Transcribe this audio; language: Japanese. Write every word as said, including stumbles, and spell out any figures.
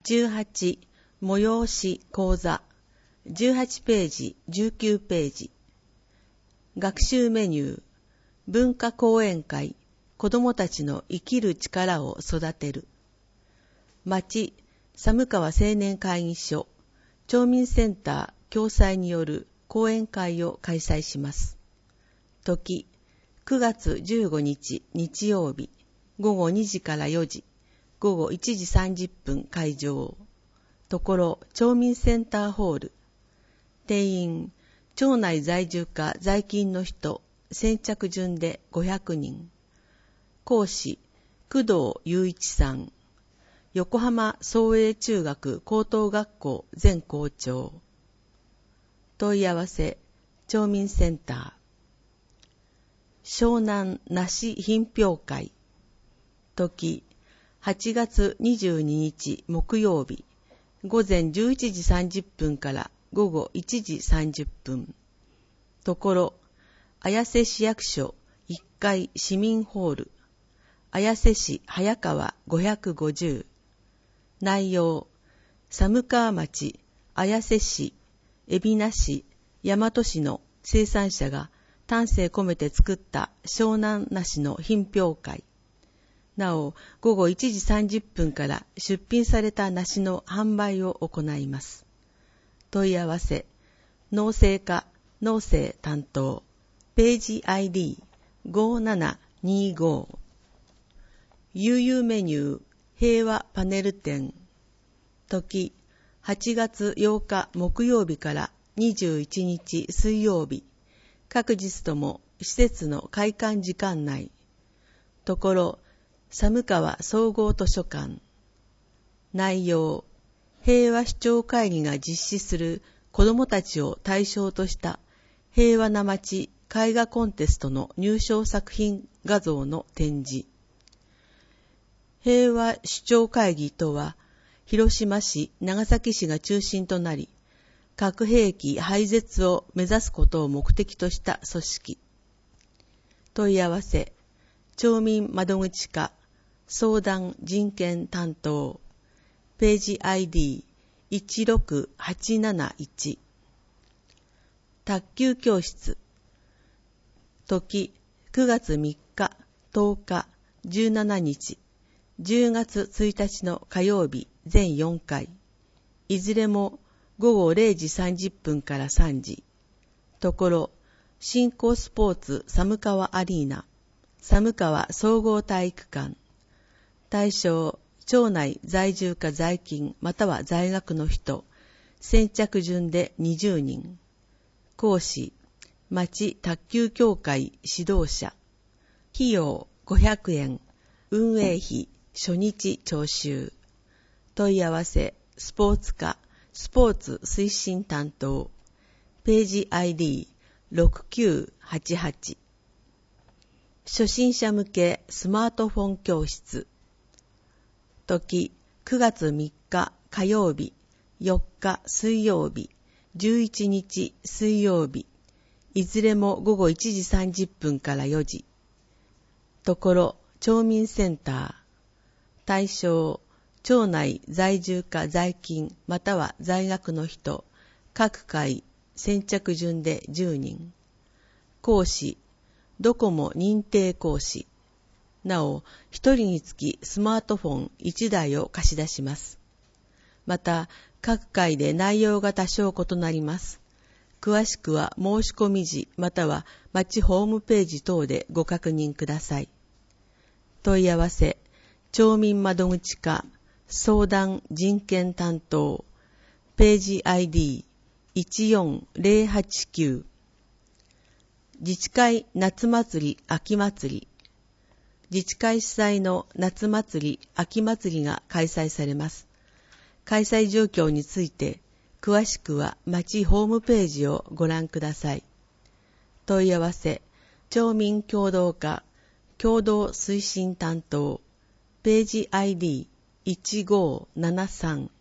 じゅうはち、催し講座。じゅうはちページ、じゅうきゅうページ。学習メニュー。文化講演会。子どもたちの生きる力を育てる。町、寒川青年会議所、町民センター共催による講演会を開催します。時、くがつじゅうごにち日曜日、ごごにじからよじ、ごごいちじさんじゅっぷん会場。ところ、町民センターホール。定員、町内在住か在勤の人、先着順でごひゃくにん。講師、工藤雄一さん。横浜創英中学高等学校前校長。問い合わせ、町民センター。湘南梨品評会。時、はちがつにじゅうににち木曜日、午前じゅういちじさんじゅっぷんから午後いちじさんじゅっぷん。ところ、綾瀬市役所いっかい市民ホール。綾瀬市早川ごひゃくごじゅう。内容、寒川町、綾瀬市、海老名市、大和市の生産者が丹精込めて作った湘南梨の品評会。なお、ごごいちじさんじゅっぷんから出品された梨の販売を行います。問い合わせ、農政課、農政担当、ページ アイディーごななにご。悠々メニュー、平和パネル展。時、はちがつようか木曜日からにじゅういちにち水曜日。各日とも施設の開館時間内。ところ、寒川総合図書館。内容、平和市長会議が実施する子どもたちを対象とした平和な街絵画コンテストの入賞作品画像の展示。平和首長会議とは、広島市、長崎市が中心となり、核兵器廃絶を目指すことを目的とした組織。問い合わせ、町民窓口課、相談人権担当、ページ アイディーいちろくはちなないち。卓球教室。時、くがつみっか、とおか、じゅうしちにち、じゅうがつついたちの火曜日全よんかい。いずれもごごれいじさんじゅっぷんからさんじ。ところ、新興スポーツ寒川アリーナ、寒川総合体育館。対象、町内在住か在勤または在学の人、先着順でにじゅうにん。講師、町卓球協会指導者。費用ごひゃくえん。運営費初日徴収。問い合わせ、スポーツ課、スポーツ推進担当。ページ アイディーろくきゅうはちはち。初心者向けスマートフォン教室。時、くがつみっか火曜日、よっか水曜日、じゅういちにち水曜日。いずれもごごいちじさんじゅっぷんからよじ。ところ、町民センター。対象、町内在住か在勤または在学の人、各回先着順でじゅうにん。講師、ドコモ認定講師。なお、一人につきスマートフォンいちだいを貸し出します。また、各回で内容が多少異なります。詳しくは申し込み時または町ホームページ等でご確認ください。問い合わせ、町民窓口課、相談人権担当、ページ アイディーいちよんぜろはちきゅう。自治会夏祭り秋祭り。自治会主催の夏祭り秋祭りが開催されます。開催状況について、詳しくは町ホームページをご覧ください。問い合わせ、町民協同課、共同推進担当、ページ アイディーいちごーななさん。